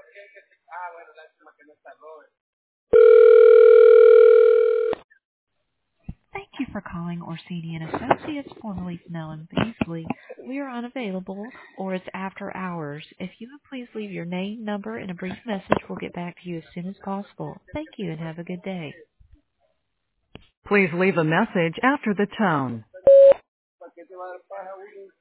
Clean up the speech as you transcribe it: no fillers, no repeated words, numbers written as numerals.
Thank you for calling Orsini and Associates, formerly Snell and Beasley. We are unavailable, or it's after hours. If you would please leave your name, number, and a brief message, we'll get back to you as soon as possible. Thank you and have a good day. Please leave a message after the tone.